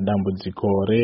Dambudziko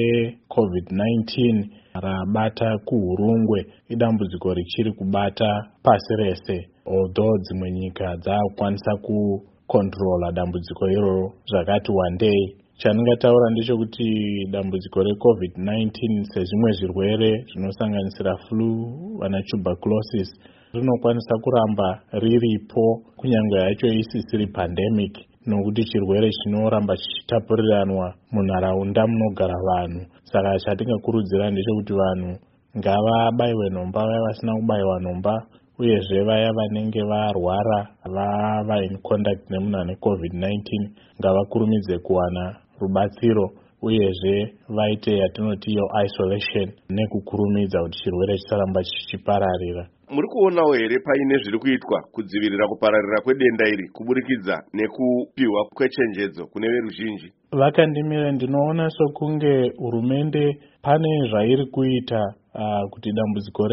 reCovid-19 rabata kuHurungwe idambudziko richiri kubata pasi rese, although dzimwe nyika dzakukwanisa kukontrola dambudziko iroro zvakati wandei. Chandingataura ndechekuti dambudziko reCovid-19 sezvimwe zvirwere zvinosanganisira flu, vana tuberculosis, rinokwanisa kuramba riripo kunyange yacho isisiri pandemic, nokuti chirwere chinoramba chichitapuriranwa munharaunda munogara vanhu. Saka chatingakurudzira ndechekuti vanhu ngavabayiwe nhomba vaya vasina kubayiwa nhomba, uyezve vaya vanenge varwara vava in contact nemunhu ane COVID-19 ngavakurumidze kuwana rubatsiro, uyezve vaite yatinoti iyo isolation nekukurumidza kuti chirwere chisaramba chichipararira. Muri kuonawo here paine zviri kuitwa kudzivirira kupararira kwedenda iri kuburikidza nekupiwa kwechenjedzo kune veruzhinji? Vakandimira ndinoona sokunge hurumende pane zvairi kuita kuti dambudziko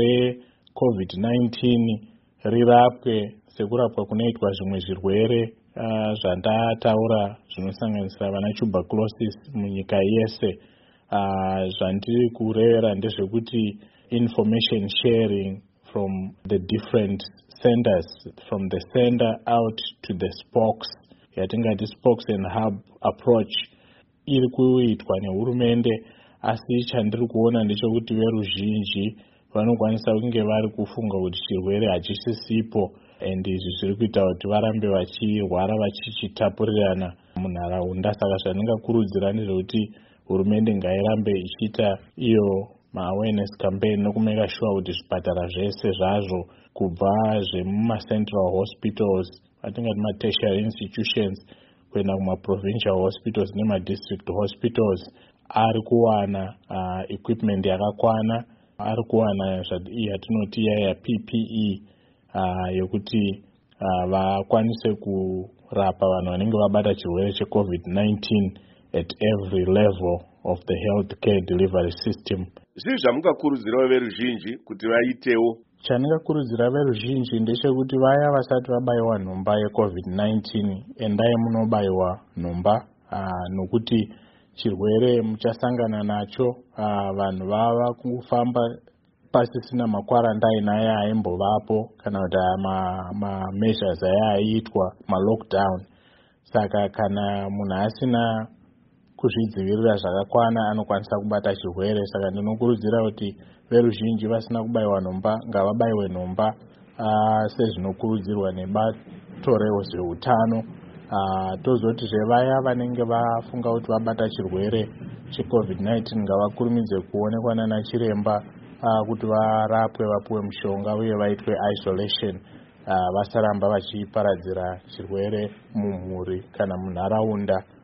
reCovid-19 rirapwe sekurapwa kunoitwa zvimwe zvirwere zvandataura zvinosanganisira vana tuberculosis munyika yese. Zvandiri kurevera ndezvekuti information sharing from the different centers, from the center out to the spokes, yatingati spokes and hub approach, iri kuitwa nehurumende, asi chandiri kuona ndechekuti veruzhinji vanokwanisa kunge vari kufunga kuti chirwere hachisisipo, and izvi zviri kuita kuti varambe vachirwara vachichitapurirana munharaunda. Saka zvandingakurudzira ndezvekuti hurumende ngairambe ichiita iyo ma-awareness campaign nokumeka sure kuti zvipatara zvese zvazvo, kubva zvemumacentral hospitals, atingati ma-tertiary institutions, kuenda kuma-provincial hospitals nema-district hospitals, ari kuwana equipment yakakwana, ari kuwana yatinoti ya PPE yokuti vakwanise kurapa vanhu vanenge vabata chirwere cheCovid-19 at every level of the healthcare delivery system. Zvii zvamungakurudzirawo veruzhinji kuti vaitewo? Chandingakurudzira veruzhinji ndechekuti vaya vasati vabayiwa nhomba yeCovid-19 endai munobayiwa nhomba, nokuti chirwere muchasangana nacho. Vanhu vava kufamba pasisina makwarandaini aya aimbovapo kana kuti ma-measures aya aiitwa ma-lockdown. Saka kana munhu asina kuzvidzivirira zvakakwana anokwanisa kubata chirwere. Saka ndinokurudzira kuti veruzhinji vasina kubayiwa nhomba ngavabayiwe nhomba sezvinokurudzirwa nebato rezveutano. Tozotizve vaya vanenge vafunga kuti vabata chirwere cheCovid-19 ngavakurumidze kuonekwa nana chiremba kuti varapwe, vapuwe mushonga uye vaitwe isolation, vasaramba vachiparadzira chirwere mumhuri kana munharaunda